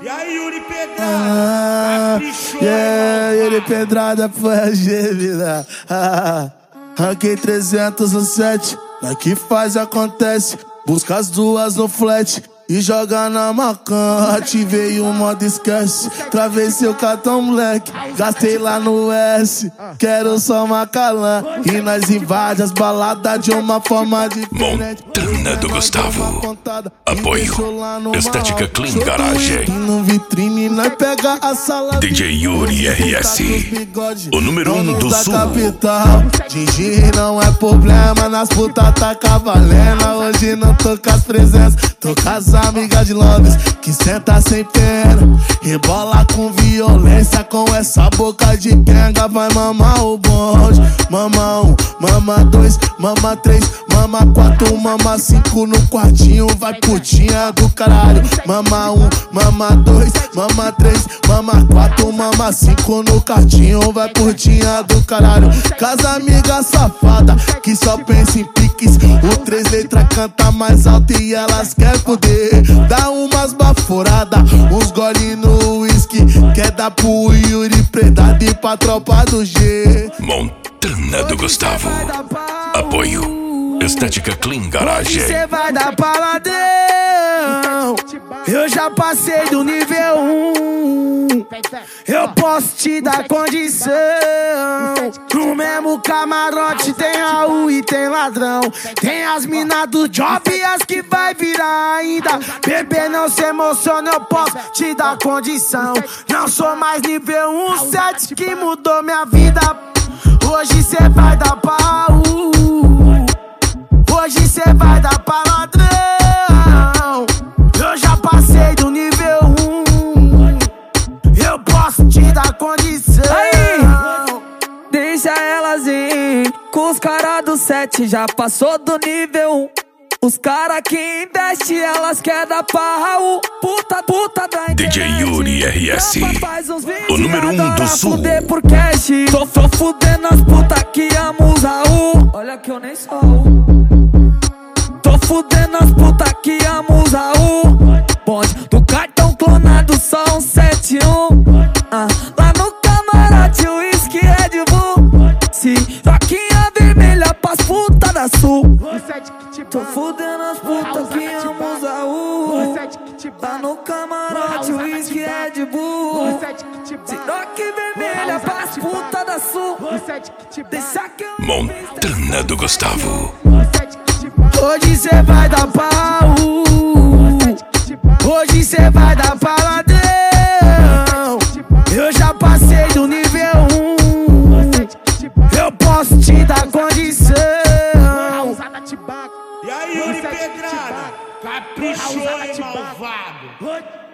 E aí, Yuri Pedrada? Yuri Pedrada foi a gêmea. Ranquei 300 no 7. Aqui faz acontece. Busca as duas no flat e joga na macan. Ativei o modo esquece. Travei seu cartão, moleque. Gastei lá no S. Quero só Macalã. E nós invade as baladas de uma forma diferente. Montana do Gustavo. Apoio Estética Clean Garage. No vitrine nós pega a sala. DJ Yuri RS, o número 1 do Sul. Gigi não é problema. Nas putas tá cavalendo. Hoje não tô com as presenças. Tô com as amigas de Londres que senta sem pena. Rebola com violência. Com essa boca de quenga vai mamar o bonde. Mama 1, mama 2, mama 3, mama 4, mama 5 no quartinho. Vai putinha do caralho. Mama 1, mama 2, mama 3, mama 4, mama 5 no quartinho. Vai putinha do caralho. Casa amiga safada que só pensa em piques. O 3 letras canta mais alto e elas quer poder. Dá umas baforadas, uns gole no whisky. Quer dar pro Yuri Pedrada e pra tropa do G. Montana do Gustavo. Apoio Estética Clean Garage. Cê vai dar paladão. Eu já passei do nível 1. Eu posso te dar condição. No mesmo camarote tem Raul e tem ladrão. Tem as minas do job e as que vai virar ainda. Bebê, não se emociona, eu posso te dar condição. Não sou mais nível 1, 7 que mudou minha vida. Hoje cê vai dar pau. Hoje cê vai dar pra ladrão. Eu já passei do nível 1. Eu posso te dar condição. Aí, deixa elas ir. Com os caras do 7 já passou do nível 1. Os caras que investem, elas querem dar pra Raul. Puta da DJ Yuri RS, o número 1 do Sul. Fuder por cash. Tô fudendo as putas que amam os Raul. Olha que eu nem sou. Tô fudendo as putas que amam os Raul. Bonde do cartão clonado, só um 71. Lá no camarote, o uísque Red Bull. Roquinha vermelha pras putas da Sul. Tô fudendo as putas que amam os Raul. Lá no camarote, o uísque Red Bull. Roque vermelha pras putas da Sul. Deixa que eu Montana do Gustavo. Hoje cê vai dar pau. Hoje cê vai dar pra ladrão. Eu já passei do nível 1. Eu posso te dar condição. E aí, Yuri Pedrada? Caprichou, hein, malvado?